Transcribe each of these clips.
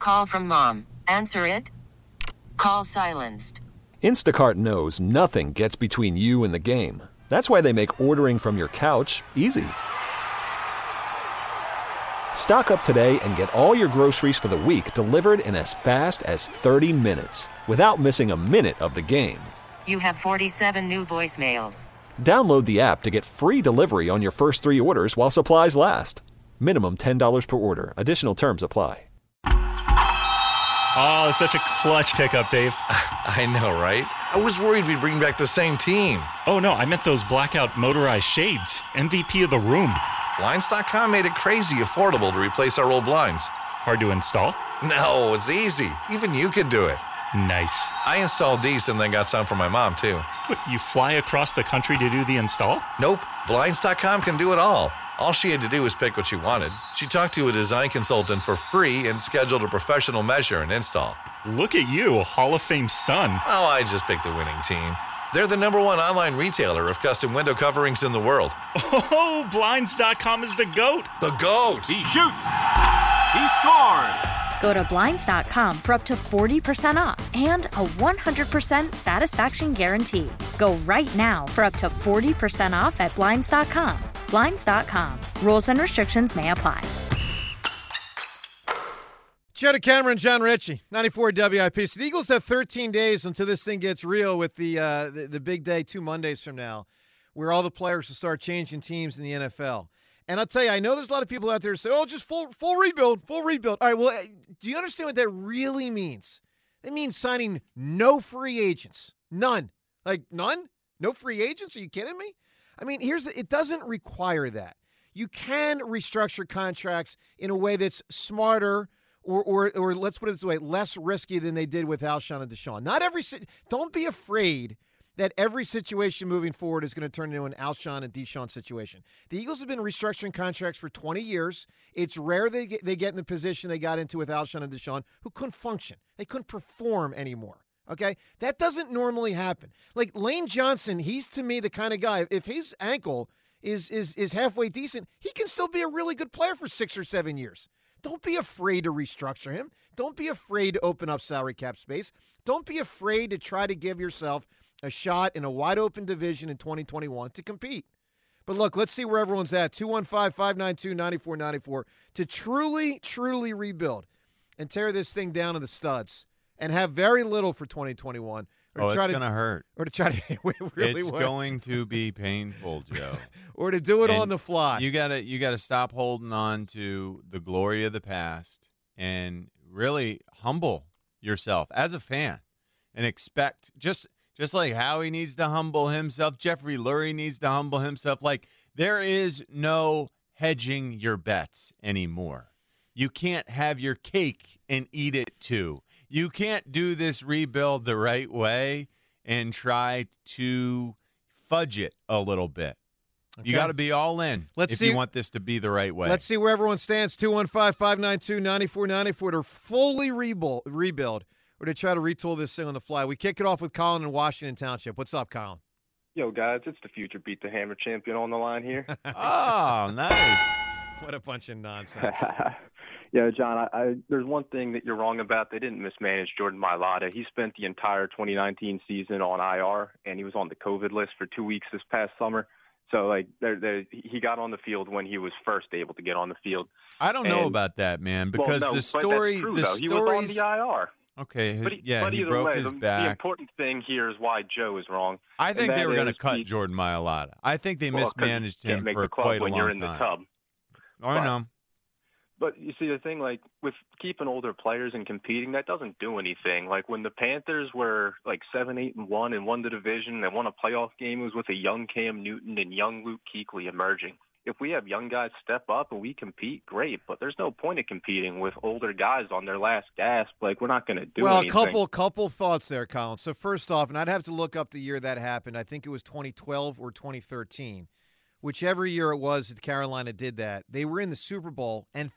Call from mom. Answer it. Call silenced. Instacart knows nothing gets between you and the game. That's why they make ordering from your couch easy. Stock up today and get all your groceries for the week delivered in as fast as 30 minutes without missing a minute of the game. You have 47 new voicemails. Download the app to get free delivery on your first 3 orders while supplies last. Minimum $10 per order. Additional terms apply. Oh, such a clutch pickup, Dave. I know, right? I was worried we'd bring back the same team. Oh, no, I meant those blackout motorized shades. MVP of the room. Blinds.com made it crazy affordable to replace our old blinds. Hard to install? No, it's easy. Even you could do it. Nice. I installed these and then got some for my mom, too. What, you fly across the country to do the install? Nope. Blinds.com can do it all. All she had to do was pick what she wanted. She talked to a design consultant for free and scheduled a professional measure and install. Look at you, Hall of Fame son. Oh, I just picked the winning team. They're the #1 online retailer of custom window coverings in the world. Oh, Blinds.com is the GOAT. The GOAT. He shoots. He scores. Go to Blinds.com for up to 40% off and a 100% satisfaction guarantee. Go right now for up to 40% off at Blinds.com. Blinds.com. Rules and restrictions may apply. Jenna Cameron, John Ritchie, 94 WIP. So the Eagles have 13 days until this thing gets real with the big day 2 Mondays from now, where all the players will start changing teams in the NFL. And I'll tell you, I know there's a lot of people out there who say, oh, just full rebuild, full rebuild. All right, well, do you understand what that really means? It means signing no free agents. None. Like, none? No free agents? Are you kidding me? I mean, it doesn't require that. You can restructure contracts in a way that's smarter or let's put it this way, less risky than they did with Alshon and Deshaun. Don't be afraid that every situation moving forward is going to turn into an Alshon and Deshaun situation. The Eagles have been restructuring contracts for 20 years. It's rare they get in the position they got into with Alshon and Deshaun, who couldn't function. They couldn't perform anymore. Okay? That doesn't normally happen. Like Lane Johnson, he's to me the kind of guy, if his ankle is halfway decent, he can still be a really good player for 6 or 7 years. Don't be afraid to restructure him. Don't be afraid to open up salary cap space. Don't be afraid to try to give yourself a shot in a wide-open division in 2021 to compete. But look, let's see where everyone's at. 215-592-9494 to truly, truly rebuild and tear this thing down to the studs and have very little for 2021. It's going to hurt. Or to try to it's going to be painful, Joe. Or to do it on the fly. You gotta stop holding on to the glory of the past and really humble yourself as a fan and expect just like Howie needs to humble himself, Jeffrey Lurie needs to humble himself. Like, there is no hedging your bets anymore. You can't have your cake and eat it too. You can't do this rebuild the right way and try to fudge it a little bit. Okay. You got to be all in if you want this to be the right way. Let's see where everyone stands. 215-592-9494 to fully rebuild or to try to retool this thing on the fly. We kick it off with Colin in Washington Township. What's up, Colin? Yo, guys, it's the future Beat the Hammer champion on the line here. Oh, nice. What a bunch of nonsense. Yeah, John, there's one thing that you're wrong about. They didn't mismanage Jordan Mailata. He spent the entire 2019 season on IR, and he was on the COVID list for 2 weeks this past summer. So, like, he got on the field when he was first able to get on the field. I don't know about that, man, because the story, but that's true, he was on the IR. Okay, but he broke his back. The important thing here is why Joe is wrong. I think they were going to cut Jordan Mailata. I think they mismanaged him for quite a long time. When you're in the tub. I know. But you see, the thing, like, with keeping older players and competing, that doesn't do anything. Like, when the Panthers were, like, 7-8-1 and won the division, they won a playoff game, it was with a young Cam Newton and young Luke Kuechly emerging. If we have young guys step up and we compete, great. But there's no point in competing with older guys on their last gasp. Like, we're not going to do anything. Well, a couple thoughts there, Colin. So, first off, and I'd have to look up the year that happened. I think it was 2012 or 2013. Whichever year it was that Carolina did that, they were in the Super Bowl and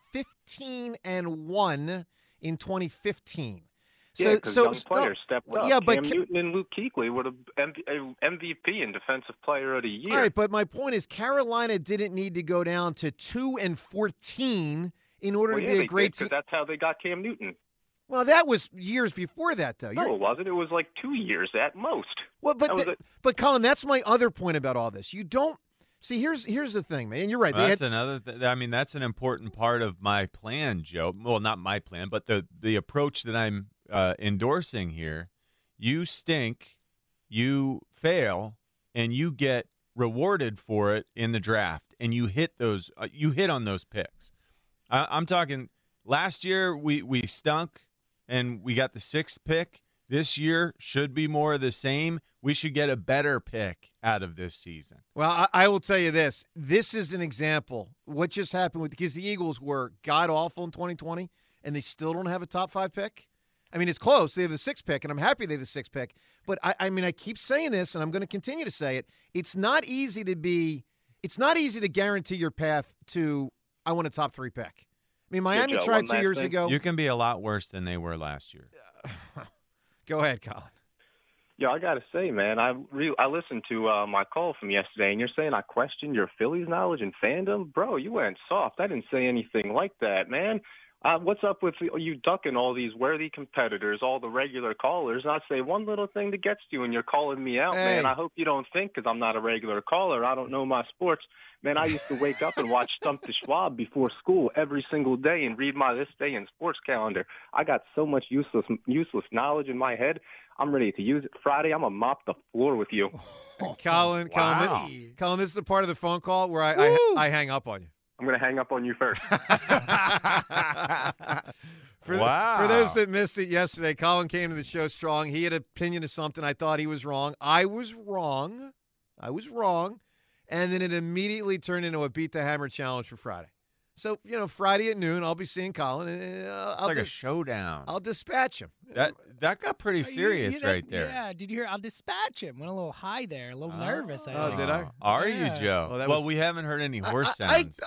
15-1 in 2015. Yeah, because young players stepped up. Yeah, Cam Newton and Luke Kuechly were the MVP and Defensive Player of the Year. All right, but my point is Carolina didn't need to go down to 2-14 in order to be a great team. That's how they got Cam Newton. Well, that was years before that, though. No, it wasn't. It was like 2 years at most. Well, but Colin, that's my other point about all this. You don't see. Here's the thing, man. And you're right. Well, that's another. I mean, that's an important part of my plan, Joe. Well, not my plan, but the approach that I'm endorsing here. You stink, you fail, and you get rewarded for it in the draft, and you hit those. You hit on those picks. I'm talking. Last year we stunk, and we got the 6th pick. This year should be more of the same. We should get a better pick out of this season. Well, I will tell you this. This is an example. What just happened because the Eagles were god-awful in 2020, and they still don't have a top 5 pick? I mean, it's close. They have the 6th pick, and I'm happy they have the 6th pick. But, I mean, I keep saying this, and I'm going to continue to say it. It's not easy to guarantee your path to, I want a top 3 pick. I mean, Miami tried 2 years ago. You can be a lot worse than they were last year. Go ahead, Colin. Yeah, I got to say, man, I listened to my call from yesterday, and you're saying I questioned your Phillies knowledge and fandom? Bro, you went soft. I didn't say anything like that, man. What's up with you ducking all these worthy competitors, all the regular callers? And I say one little thing that gets you, and you're calling me out, man. I hope you don't think because I'm not a regular caller, I don't know my sports. Man, I used to wake up and watch Stump the Schwab before school every single day and read my This Day in Sports calendar. I got so much useless Oh, knowledge in my head. I'm ready to use it. Friday, I'm going to mop the floor with you. Colin, Wow. Colin, this is the part of the phone call where I hang up on you. I'm going to hang up on you first. For those that missed it yesterday, Colin came to the show strong. He had an opinion of something. I thought he was wrong. I was wrong. And then it immediately turned into a Beat the Hammer challenge for Friday. So, Friday at noon, I'll be seeing Colin. And It's like a showdown. I'll dispatch him. That got pretty serious right there. Yeah, did you hear? I'll dispatch him. Went a little high there, a little nervous. Did I? Are you, Joe? Well, we haven't heard any horse sounds.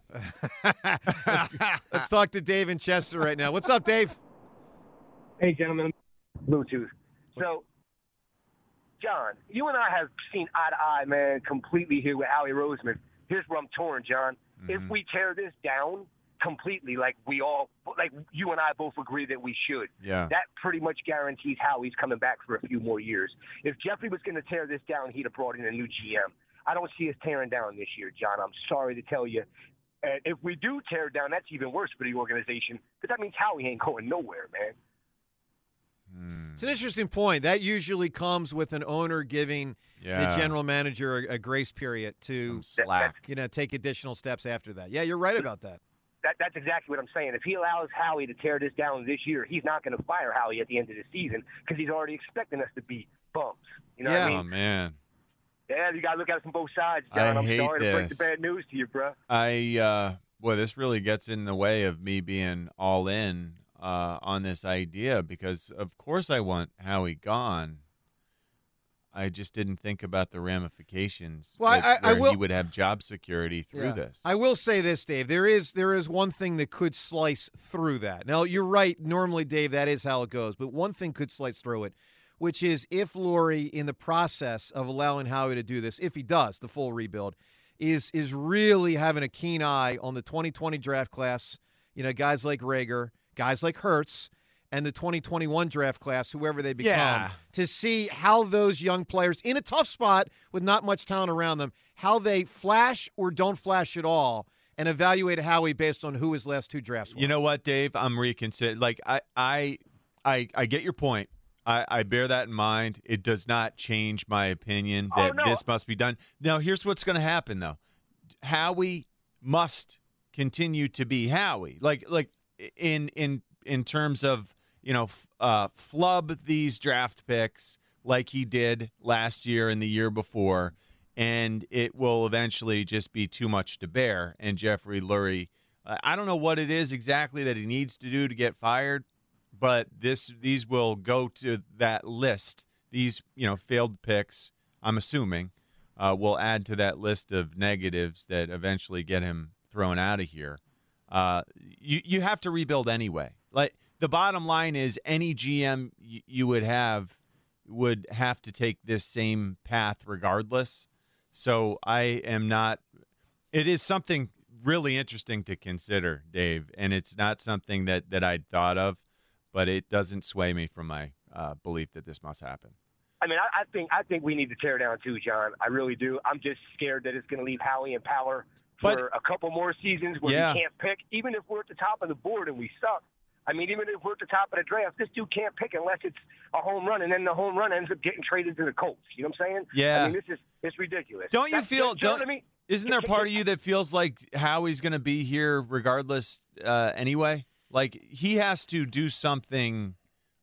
Let's talk to Dave in Chester right now. What's up, Dave? Hey, gentlemen. Bluetooth. So, John, you and I have seen eye to eye, man, completely here with Howie Roseman. Here's where I'm torn, John. Mm-hmm. If we tear this down completely, like you and I both agree that we should, that pretty much guarantees Howie's coming back for a few more years. If Jeffrey was going to tear this down, he'd have brought in a new GM. I don't see us tearing down this year, John. I'm sorry to tell you. And if we do tear down, that's even worse for the organization because that means Howie ain't going nowhere, man. It's an interesting point. That usually comes with an owner giving the general manager a grace period to take additional steps after that. Yeah, you're right about that. That's exactly what I'm saying. If he allows Howie to tear this down this year, he's not going to fire Howie at the end of the season because he's already expecting us to be bumps. You know what I mean? Oh, man. Yeah, you got to look at it from both sides, John. I'm sorry to break the bad news to you, bro. This really gets in the way of me being all in on this idea because, of course, I want Howie gone. I just didn't think about the ramifications where he would have job security through this. I will say this, Dave. There is one thing that could slice through that. Now, you're right. Normally, Dave, that is how it goes. But one thing could slice through it, which is if Lurie, in the process of allowing Howie to do this, if he does the full rebuild, is really having a keen eye on the 2020 draft class, guys like Rager, guys like Hurts, and the 2021 draft class, whoever they become, to see how those young players in a tough spot with not much talent around them, how they flash or don't flash at all, and evaluate Howie based on who his last 2 drafts were. You know what, Dave? I'm reconsidering. Like, I get your point. I bear that in mind. It does not change my opinion that this must be done. Now, here's what's going to happen, though. Howie must continue to be Howie. Like in terms of, flub these draft picks like he did last year and the year before, and it will eventually just be too much to bear. And Jeffrey Lurie, I don't know what it is exactly that he needs to do to get fired, but these will go to that list. These, failed picks, I'm assuming, will add to that list of negatives that eventually get him thrown out of here. You have to rebuild anyway. Like, the bottom line is any GM you would have to take this same path regardless. So it is something really interesting to consider, Dave, and it's not something that I'd thought of. but it doesn't sway me from my belief that this must happen. I mean, I think we need to tear down too, John. I really do. I'm just scared that it's going to leave Howie in power for a couple more seasons where he can't pick. Even if we're at the top of the board and we suck, I mean, even if we're at the top of the draft, this dude can't pick unless it's a home run, and then the home run ends up getting traded to the Colts. You know what I'm saying? Yeah. I mean, it's ridiculous. Don't you feel? Isn't there part of you that feels like Howie's going to be here regardless anyway? Like he has to do something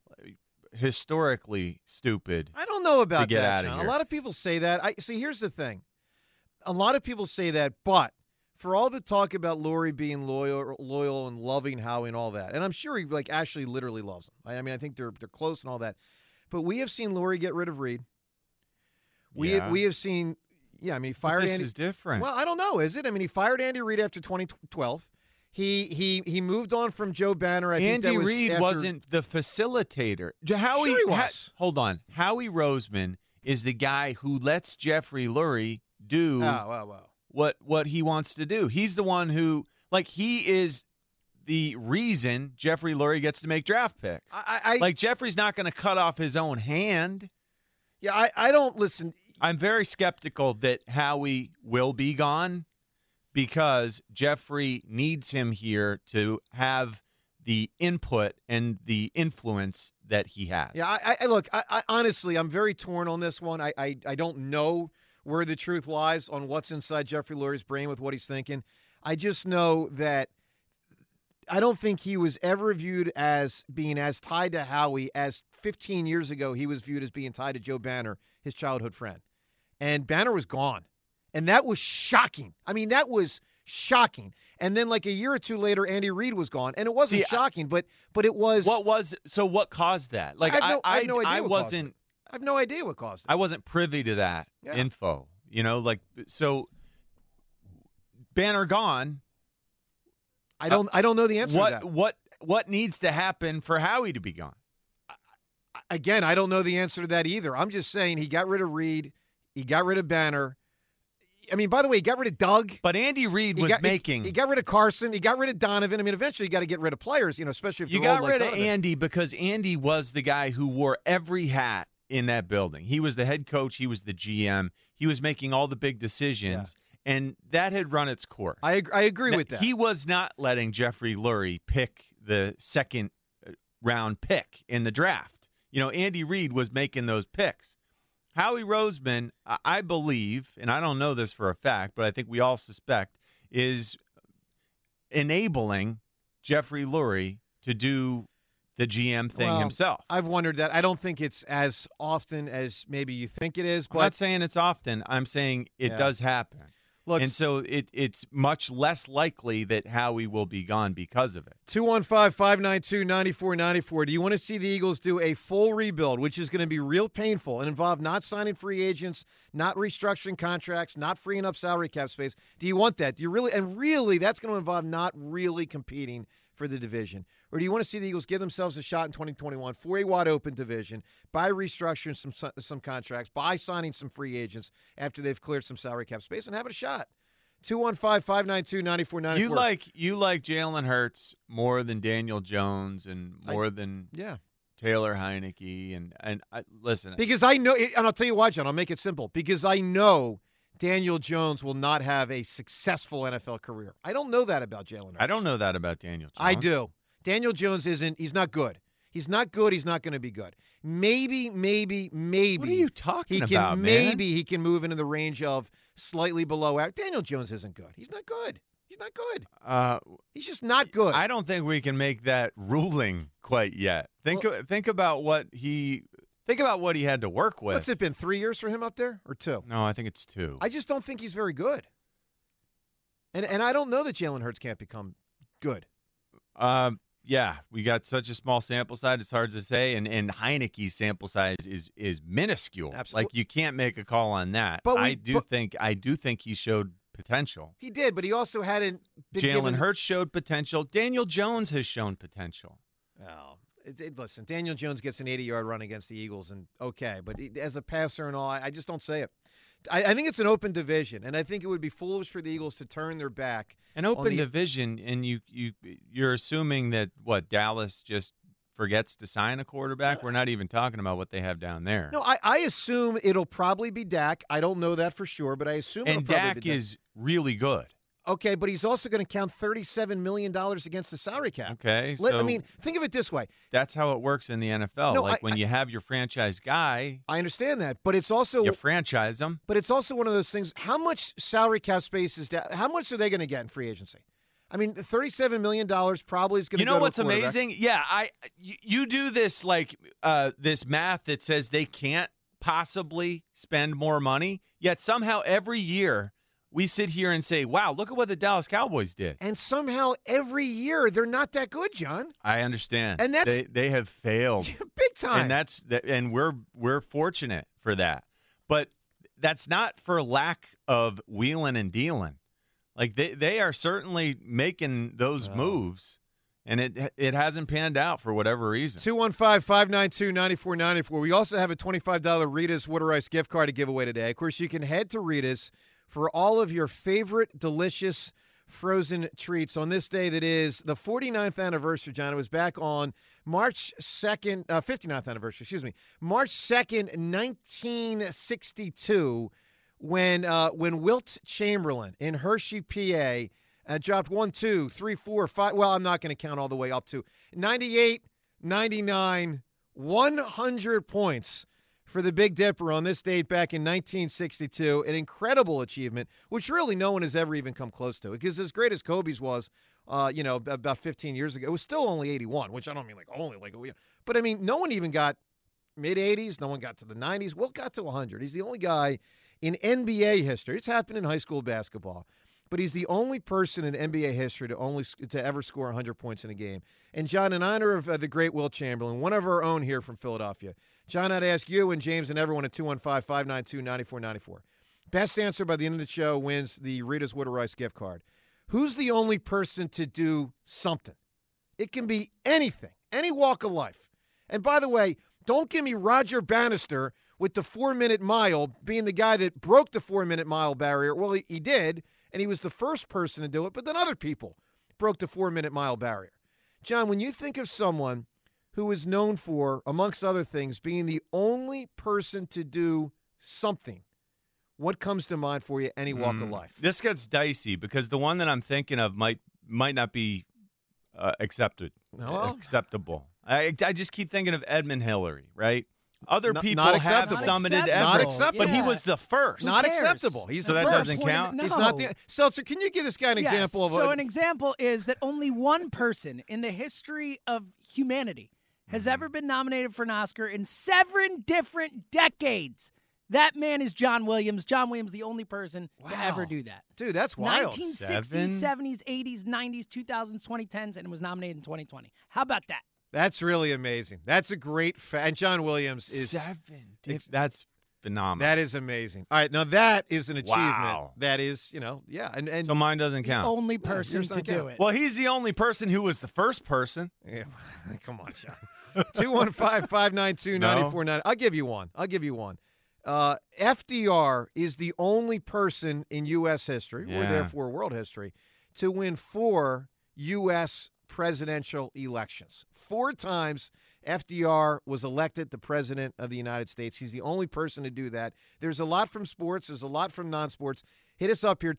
historically stupid. I don't know about to get that, out of John. here. A lot of people say that. Here's the thing. A lot of people say that, but for all the talk about Lurie being loyal and loving Howie and all that, and I'm sure he actually literally loves him. I mean, I think they're close and all that. But we have seen Lurie get rid of Reed. We have seen, I mean, he fired This Andy. is different. Well, I don't know, is it? I mean, he fired Andy Reid after 2012. He moved on from Joe Banner. Andy Reid wasn't the facilitator. Howie, sure he was. Hold on. Howie Roseman is the guy who lets Jeffrey Lurie do what he wants to do. He's the one who, he is the reason Jeffrey Lurie gets to make draft picks. Jeffrey's not going to cut off his own hand. Yeah, I don't listen. I'm very skeptical that Howie will be gone, because Jeffrey needs him here to have the input and the influence that he has. Yeah, I honestly, I'm very torn on this one. I don't know where the truth lies on what's inside Jeffrey Lurie's brain with what he's thinking. I just know that I don't think he was ever viewed as being as tied to Howie as 15 years ago he was viewed as being tied to Joe Banner, his childhood friend. And Banner was gone. And that was shocking. I mean, that was shocking. And then a year or two later, Andy Reid was gone. And it wasn't shocking, but it was. What caused that? I have no idea I have no idea what caused it. I wasn't privy to that info. So Banner gone. I don't know the answer to that. What needs to happen for Howie to be gone? Again, I don't know the answer to that either. I'm just saying he got rid of Reid. He got rid of Banner. I mean, by the way, he got rid of Doug. But Andy Reid He got rid of Carson. He got rid of Donovan. I mean, eventually you got to get rid of players, especially if you got rid of Andy, because Andy was the guy who wore every hat in that building. He was the head coach. He was the GM. He was making all the big decisions, and that had run its course. I agree with that. He was not letting Jeffrey Lurie pick the second round pick in the draft. Andy Reid was making those picks. Howie Roseman, I believe, and I don't know this for a fact, but I think we all suspect, is enabling Jeffrey Lurie to do the GM thing himself. I've wondered that. I don't think it's as often as maybe you think it is. But I'm not saying it's often. I'm saying it does happen. Look, and so it's much less likely that Howie will be gone because of it. 215-592-9494. Do you want to see the Eagles do a full rebuild, which is going to be real painful and involve not signing free agents, not restructuring contracts, not freeing up salary cap space? Do you want that? Do you really? And really, that's going to involve not really competing for the division. Or do you want to see the Eagles give themselves a shot in 2021 for a wide-open division by restructuring some contracts, by signing some free agents after they've cleared some salary cap space and have a shot? 215-592-9494. You like Jalen Hurts more than Daniel Jones and more than Taylor Heineke. And listen. Because I know, and I'll tell you why, John, I'll make it simple. Because I know Daniel Jones will not have a successful NFL career. I don't know that about Jalen Hurts. I don't know that about Daniel Jones. I do. Daniel Jones he's not good. He's not good. He's not going to be good. Maybe. What are you talking about, man? Maybe he can move into the range of slightly below average. Daniel Jones isn't good. He's not good. He's not good. He's just not good. I don't think we can make that ruling quite yet. Think about what he had to work with. What's it been, 3 years for him up there or 2? No, I think it's 2. I just don't think he's very good. And I don't know that Jalen Hurts can't become good. Yeah, we got such a small sample size, it's hard to say, and Heineke's sample size is minuscule. Absolutely. Like, you can't make a call on that. But I do think he showed potential. He did, but he also hadn't been Jalen Hurts showed potential. Daniel Jones has shown potential. Oh, listen, Daniel Jones gets an 80-yard run against the Eagles, and okay, but as a passer and all, I just don't say it. I think it's an open division, and I think it would be foolish for the Eagles to turn their back. An open division, and you're assuming that, Dallas just forgets to sign a quarterback, we're not even talking about what they have down there. No, I assume it'll probably be Dak. I don't know that for sure, but I assume it'll probably Dak be Dak. is really good. Okay, but he's also going to count $37 million against the salary cap. Okay, I mean, think of it this way. That's how it works in the NFL. No, when you have your franchise guy. I understand that, but it's also you franchise them. But it's also one of those things. How much salary cap space is that? How much are they going to get in free agency? I mean, $37 million probably is going to go to a quarterback. You know what's amazing? Yeah, you do this this math that says they can't possibly spend more money, yet somehow every year we sit here and say, wow, look at what the Dallas Cowboys did. And somehow every year they're not that good, John. I understand. And that's they have failed big time. And we're fortunate for that. But that's not for lack of wheeling and dealing. Like they are certainly making those moves, and it hasn't panned out for whatever reason. 215-592-9494. We also have a $25 Rita's Water Ice gift card to give away today. Of course, you can head to Rita's for all of your favorite delicious frozen treats on this day that is the 49th anniversary, John. It was back on March 2nd, 59th anniversary, excuse me, March 2nd, 1962, when Wilt Chamberlain in Hershey, PA, dropped 1, 2, 3, 4, 5. Well, I'm not going to count all the way up to 98, 99, 100 points for the Big Dipper on this date back in 1962. An incredible achievement, which really no one has ever even come close to. Because as great as Kobe's was, about 15 years ago, it was still only 81, which I don't mean like only like, but I mean, no one even got mid-80s. No one got to the 90s. Wilt got to 100. He's the only guy in NBA history. It's happened in high school basketball, but he's the only person in NBA history to ever score 100 points in a game. And John, in honor of the great Wilt Chamberlain, one of our own here from Philadelphia, John, I'd ask you and James and everyone at 215-592-9494. Best answer by the end of the show wins the Rita's Water Ice gift card. Who's the only person to do something? It can be anything, any walk of life. And by the way, don't give me Roger Bannister with the 4-minute mile being the guy that broke the 4-minute mile barrier. Well, he did, and he was the first person to do it, but then other people broke the 4-minute mile barrier. John, when you think of someone who is known for, amongst other things, being the only person to do something, what comes to mind for you, any walk of life? This gets dicey because the one that I'm thinking of might not be acceptable. I just keep thinking of Edmund Hillary, right? Other people have summited Everett, but he was the first. Not acceptable. He's the first. So that doesn't count? No. He's not the Seltzer, can you give this guy an example of So an example is that only one person in the history of humanity has ever been nominated for an Oscar in 7 different decades. That man is John Williams. John Williams, the only person to ever do that. Dude, that's wild. 1960s, 70s, 80s, 90s, 2000s, 2010s, and was nominated in 2020. How about that? That's really amazing. That's a great and John Williams is 7. That's phenomenal. That is amazing. All right, now that is an achievement. Wow. That is, and so mine doesn't count. The only person to do it. Well, he's the only person who was the first person. Yeah, come on, John. 215-592-9490. I'll give you one. FDR is the only person in U.S. history, or therefore world history, to win 4 U.S. presidential elections. 4 times FDR was elected the president of the United States. He's the only person to do that. There's a lot from sports. There's a lot from non-sports. Hit us up here,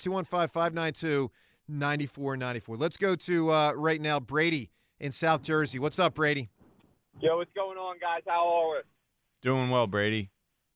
215-592-9494. Let's go to, right now, Brady in South Jersey. What's up, Brady? Yo, what's going on, guys? How are we? Doing well, Brady.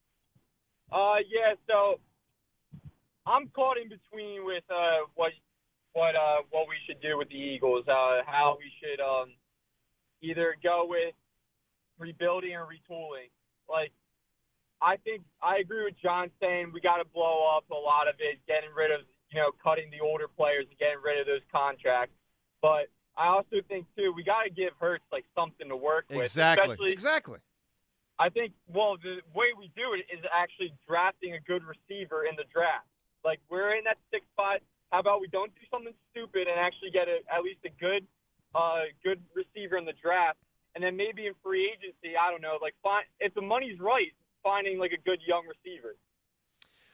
So I'm caught in between with what we should do with the Eagles. How we should either go with rebuilding or retooling. Like, I think I agree with John saying we got to blow up a lot of it, getting rid of cutting the older players and getting rid of those contracts. But I also think too we got to give Hurts like something to work with. Exactly. I think, the way we do it is actually drafting a good receiver in the draft. Like, we're in that 6-5. How about we don't do something stupid and actually get at least a good receiver in the draft, and then maybe in free agency, I don't know, like if the money's right, finding like a good young receiver.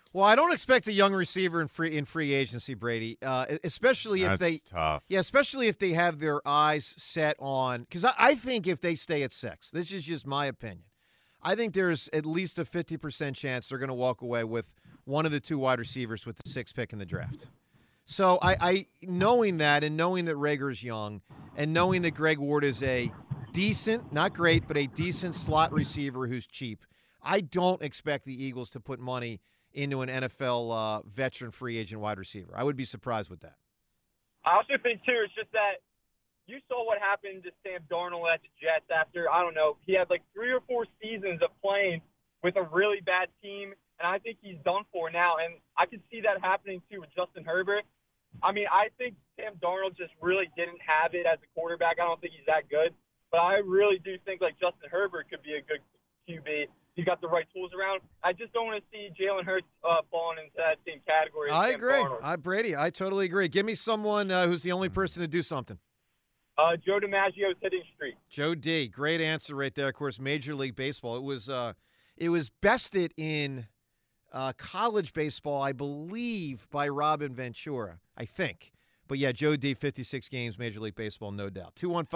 Well, I don't expect a young receiver in free agency, Brady, especially if That's tough. Yeah, especially if they have their eyes set on, because I think if they stay at 6, this is just my opinion, I think there's at least a 50% chance they're going to walk away with one of the 2 wide receivers with the 6th pick in the draft. So I knowing that, and knowing that Reagor's young, and knowing that Greg Ward is a decent, not great, but a decent slot receiver who's cheap, I don't expect the Eagles to put money into an NFL veteran free agent wide receiver. I would be surprised with that. I also think, too, it's just that you saw what happened to Sam Darnold at the Jets after, I don't know, he had like 3 or 4 seasons of playing with a really bad team, and I think he's done for now. And I could see that happening, too, with Justin Herbert. I mean, I think Sam Darnold just really didn't have it as a quarterback. I don't think he's that good. But I really do think, like, Justin Herbert could be a good QB. He's got the right tools around. I just don't want to see Jalen Hurts falling into that same category. I agree. Brady, I totally agree. Give me someone who's the only person to do something. Joe DiMaggio's hitting streak. Joe D. Great answer right there. Of course, Major League Baseball. It was bested in college baseball, I believe, by Robin Ventura, I think. But, yeah, Joe D., 56 games, Major League Baseball, no doubt.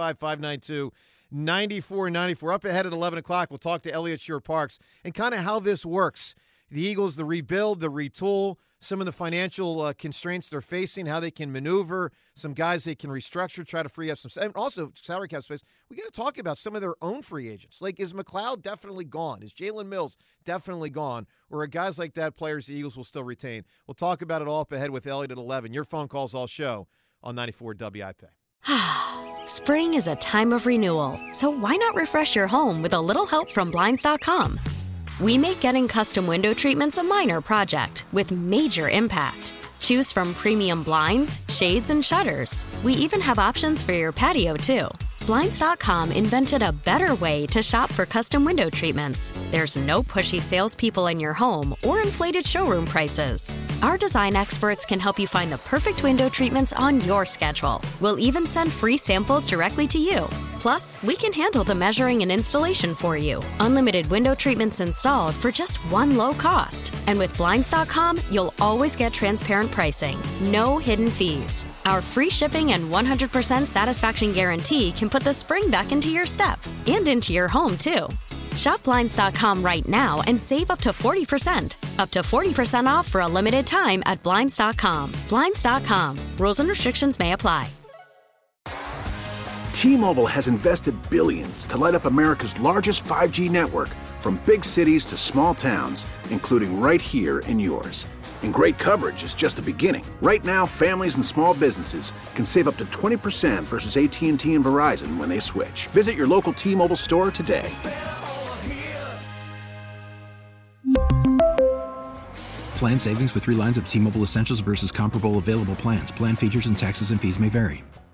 215-592-9494. Up ahead at 11 o'clock, we'll talk to Elliott Shore-Parks and kind of how this works. The Eagles, the rebuild, the retool, some of the financial constraints they're facing, how they can maneuver, some guys they can restructure, try to free up some – and also salary cap space. We got to talk about some of their own free agents. Like, is McLeod definitely gone? Is Jalen Mills definitely gone? Or are guys like that players the Eagles will still retain? We'll talk about it all up ahead with Elliott at 11. Your phone calls all show on 94 WIP. Spring is a time of renewal, so why not refresh your home with a little help from Blinds.com? We make getting custom window treatments a minor project with major impact. Choose from premium blinds, shades, and shutters. We even have options for your patio, too. Blinds.com invented a better way to shop for custom window treatments. There's no pushy salespeople in your home or inflated showroom prices. Our design experts can help you find the perfect window treatments on your schedule. We'll even send free samples directly to you. Plus, we can handle the measuring and installation for you. Unlimited window treatments installed for just one low cost. And with Blinds.com, you'll always get transparent pricing. No hidden fees. Our free shipping and 100% satisfaction guarantee can put the spring back into your step and into your home, too. Shop Blinds.com right now and save up to 40%. Up to 40% off for a limited time at Blinds.com. Blinds.com. Rules and restrictions may apply. T-Mobile has invested billions to light up America's largest 5G network, from big cities to small towns, including right here in yours. And great coverage is just the beginning. Right now, families and small businesses can save up to 20% versus AT&T and Verizon when they switch. Visit your local T-Mobile store today. Plan savings with 3 lines of T-Mobile Essentials versus comparable available plans. Plan features and taxes and fees may vary.